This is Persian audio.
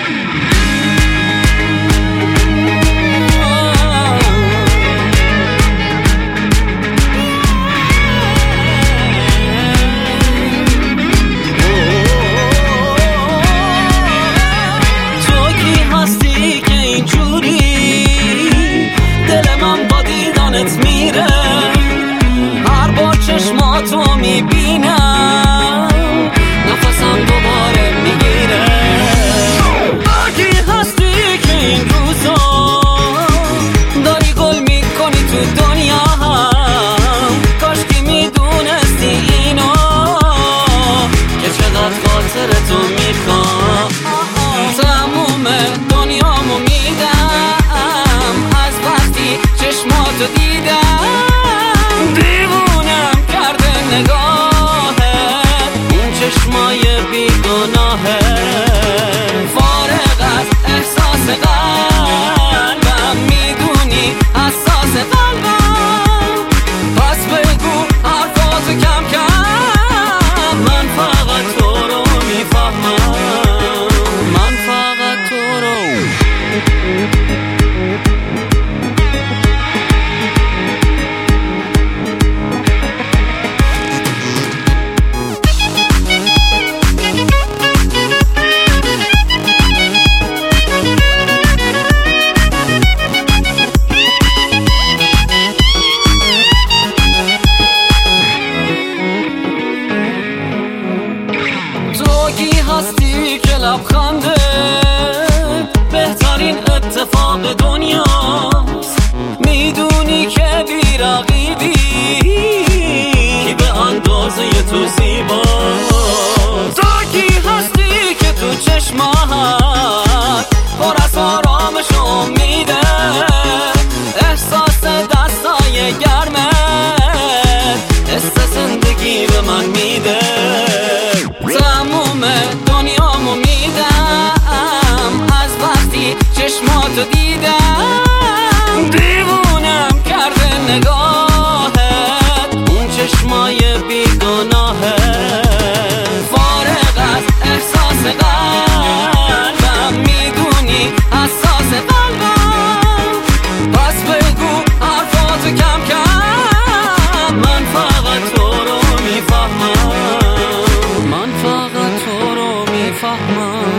میره هر بار چشماتو میبینم نفسم دوباره میگیره باقی هستی که این روزا داری گل میکنی تو دنیا هم کاش که میدونستی اینو که چقدر خاطرتو میخوام تموم دنیامو میدم از وقتی چشماتو دیدم دیوونم کرده نگاهت اون چشمای بیگناهه فارغ از احساس قلبم میدونی حساس قلبم پس بگو حرفاتو کم کم من فقط تو رو میفهمم من فقط تو رو هستی که لبخنده بهترین اتفاق دنیاست میدونی که بی رقیبی کی به اندازه تو زیباست تو کی هستی که تو چشمات پر از آرامش و امیده احساس دستای گرمه حس زندگی به من میده تموم دنیامو میدم از وقتی چشماتو دیدم دیوونم کرده نگاهت اون چشمای بیگناهه فارغ از احساس قلبم میدونی حساس قلبم پس بگو حرفاتو کم کم من فقط تو رو میفهمم من فقط تو رو میفهمم